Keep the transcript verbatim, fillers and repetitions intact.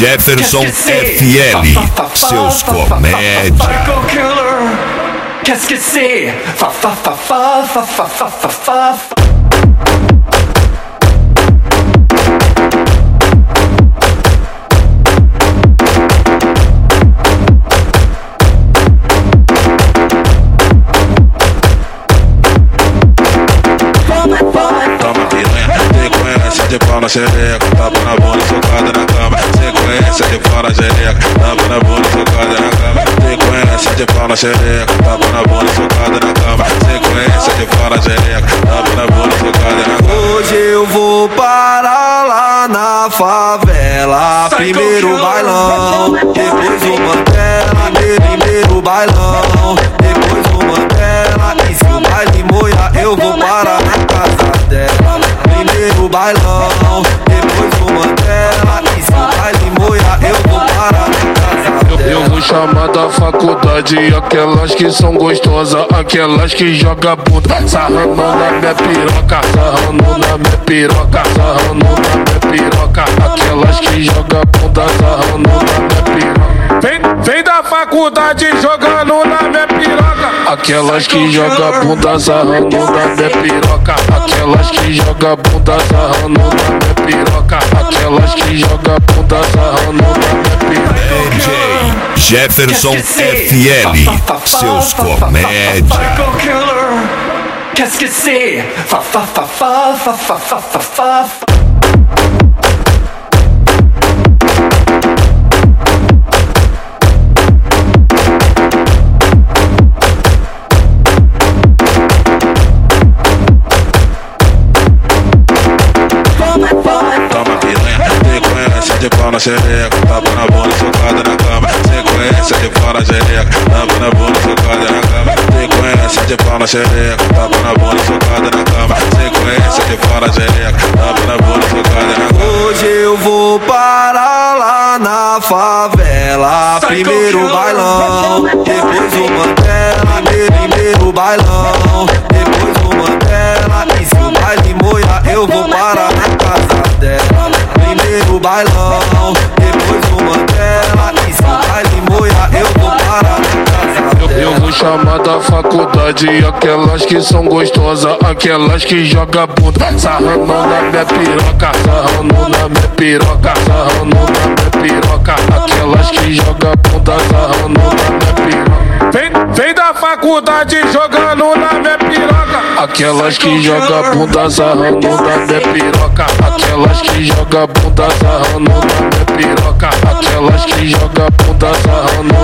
Jefferson F L, seus comédias. Qu'est-ce que c'est? Fa fa fa fa fa fa fa fa fa. De pau na xereca, tapa na bunda, socada na cama. Sequência de pau na xereca, tapa na bunda, socada na cama. Sequência de pau na xereca, tapa na bunda, socada na cama. Sequência de pau na xereca, tapa na bunda, socada na cama. Hoje eu vou parar lá na favela. Primeiro bailão, depois o Mandela. Primeiro bailão, depois o Mandela. E se o baile moia, eu vou parar na casa dela. Primeiro bailão, depois o Mandela. E se o baile moia, eu vou parar na casa dela. Eu vou chamar da faculdade aquelas que são gostosas, aquelas que jogam bunda, sarrando na minha piroca, sarrando na minha piroca, sarrando na minha piroca, aquelas que jogam bunda, sarrando na minha piroca. Vem, vem da faculdade jogando na minha piroca. Aquelas que jogam bunda sarrando na minha piroca. Aquelas que jogam bunda sarrando na minha piroca. Aquelas que jogam bunda sarrando na minha piroca. D J Jefferson F L, seus comédias. Qu'est-ce que c'est? Fa fa fa fa fa fa fa fa fa. De pau na xereca, tapa na bunda, socada na cama. Sequência de pau na xereca, tapa na bunda, socada na cama. Sequência de pau na xereca, tapa na bunda, socada na cama. Sequência de pau na xereca, tapa na bunda, socada na cama. Hoje eu vou parar lá na favela. Primeiro bailão, depois o Mandela. Primeiro bailão, depois o Mandela. E se o baile moia, eu vou parar na casa dela. Primeiro bailão, depois o Mandela. E se o baile moia, eu vou parar na casa dela. Eu vou chamar da faculdade aquelas que são gostosas, aquelas que jogam bunda, sarrando na minha piroca, sarrando na minha piroca, sarrando na minha piroca, aquelas que jogam bunda, sarrando na minha piroca. Vem, vem da faculdade jogando na minha piroca. Aquelas que jogam bunda sarrando na minha piroca. Aquelas que jogam bunda sarrando na minha piroca. Aquelas que jogam bunda sarrando